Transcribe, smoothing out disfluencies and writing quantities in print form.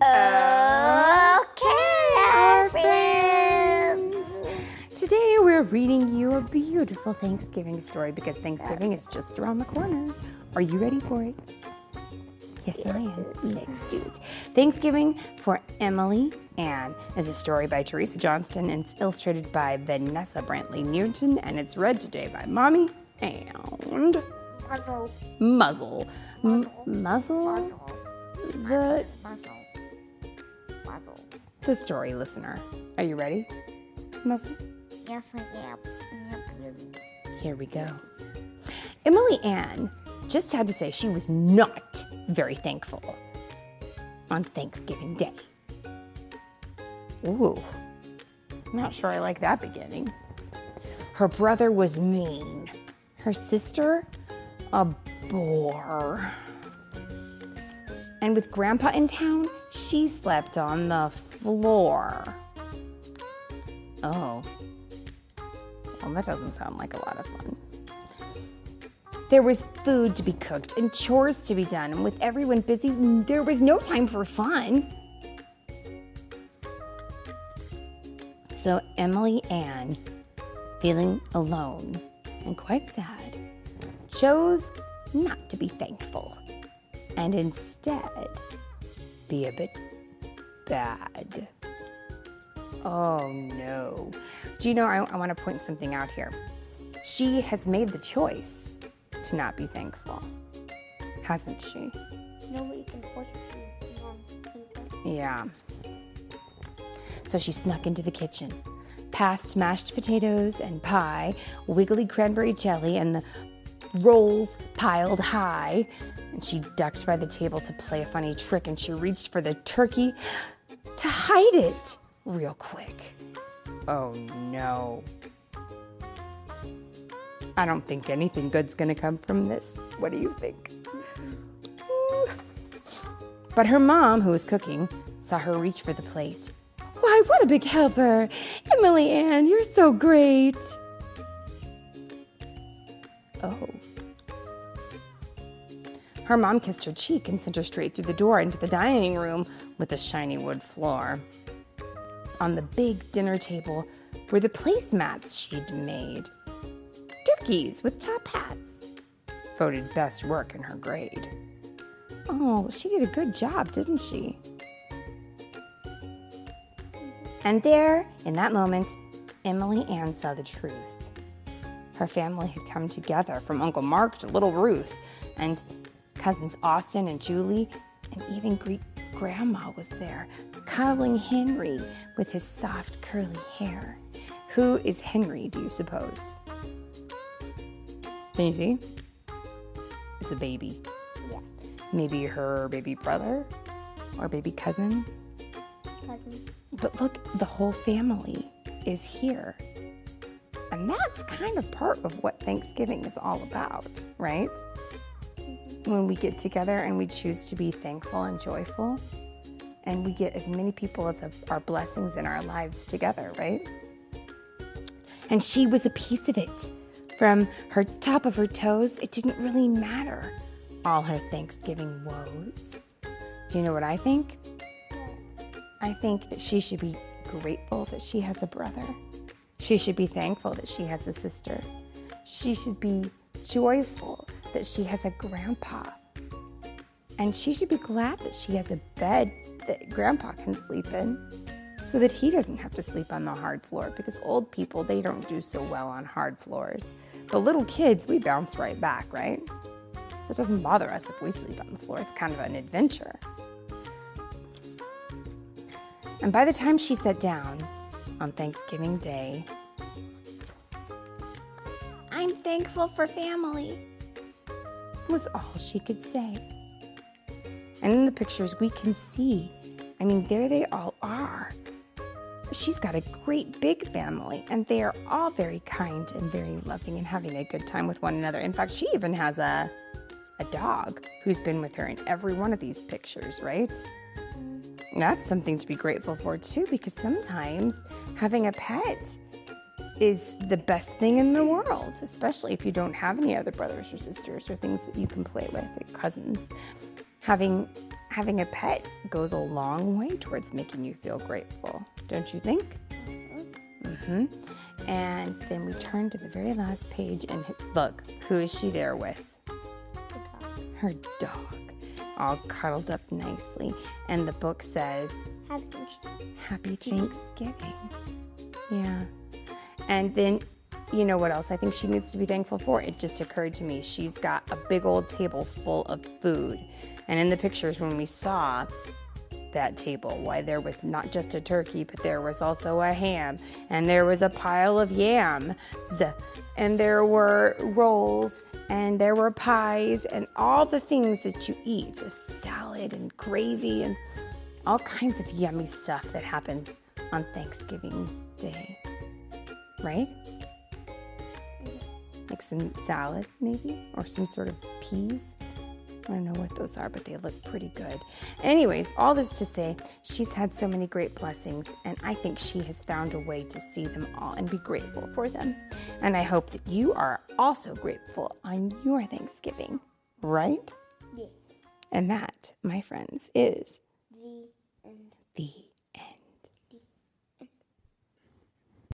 our friends. Today we're reading you a beautiful Thanksgiving story because Thanksgiving is just around the corner. Are you ready for it? Yes, I am. Let's do it. Thanksgiving for Emily Ann is a story by Teresa Johnston, and it's illustrated by Vanessa Brantley Newton, and it's read today by Mommy and Muzzle. The story listener. Are you ready, Muzzle? Yes, I am. Here we go. Emily Ann just had to say she was not very thankful on Thanksgiving Day. Ooh, not sure I like that beginning. Her brother was mean. Her sister, a bore. And with Grandpa in town, she slept on the floor. Oh, well, that doesn't sound like a lot of fun. There was food to be cooked and chores to be done, and with everyone busy, there was no time for fun. So Emily Ann, feeling alone and quite sad, chose not to be thankful and instead be a bit bad. Oh no. Do you know, I want to point something out here. She has made the choice to not be thankful, hasn't she? Nobody can force you on people. Yeah. So she snuck into the kitchen, past mashed potatoes and pie, wiggly cranberry jelly, and the rolls piled high. And she ducked by the table to play a funny trick, and she reached for the turkey to hide it real quick. Oh no. I don't think anything good's gonna come from this. What do you think? But her mom, who was cooking, saw her reach for the plate. Why, what a big helper! Emily Ann, you're so great! Oh. Her mom kissed her cheek and sent her straight through the door into the dining room with the shiny wood floor. On the big dinner table were the placemats she'd made. Turkeys with top hats. Voted best work in her grade. Oh, she did a good job, didn't she? And there, in that moment, Emily Ann saw the truth. Her family had come together, from Uncle Mark to little Ruth, and cousins Austin and Julie, and even Greek Grandma was there, cuddling Henry with his soft, curly hair. Who is Henry, do you suppose? Can you see? It's a baby. Yeah. Maybe her baby brother or baby cousin. But look, the whole family is here. And that's kind of part of what Thanksgiving is all about, right? When we get together and we choose to be thankful and joyful, and we get as many people as our blessings in our lives together, right? And she was a piece of it. From her top of her toes, it didn't really matter all her Thanksgiving woes. Do you know what I think? I think that she should be grateful that she has a brother. She should be thankful that she has a sister. She should be joyful that she has a grandpa. And she should be glad that she has a bed that grandpa can sleep in so that he doesn't have to sleep on the hard floor, because old people, they don't do so well on hard floors. But little kids, we bounce right back, right? So it doesn't bother us if we sleep on the floor. It's kind of an adventure. And by the time she sat down on Thanksgiving Day, "I'm thankful for family," was all she could say. And in the pictures we can see, there they all are. She's got a great big family, and they are all very kind and very loving and having a good time with one another. In fact, she even has a dog who's been with her in every one of these pictures, right? And that's something to be grateful for too, because sometimes having a pet is the best thing in the world, especially if you don't have any other brothers or sisters or things that you can play with, like cousins. Having having a pet goes a long way towards making you feel grateful, don't you think? Mm-hmm. And then we turn to the very last page and look, who is she there with? Her dog, all cuddled up nicely. And the book says, Happy Thanksgiving. Yeah. And then, you know what else I think she needs to be thankful for? It just occurred to me. She's got a big old table full of food. And in the pictures when we saw that table, why there was not just a turkey, but there was also a ham, and there was a pile of yams, and there were rolls, and there were pies, and all the things that you eat, a salad and gravy and all kinds of yummy stuff that happens on Thanksgiving Day, right? Like some salad maybe, or some sort of peas. I don't know what those are, but they look pretty good. Anyways, all this to say, she's had so many great blessings, and I think she has found a way to see them all and be grateful for them. And I hope that you are also grateful on your Thanksgiving, right? Yeah. And that, my friends, is The end. the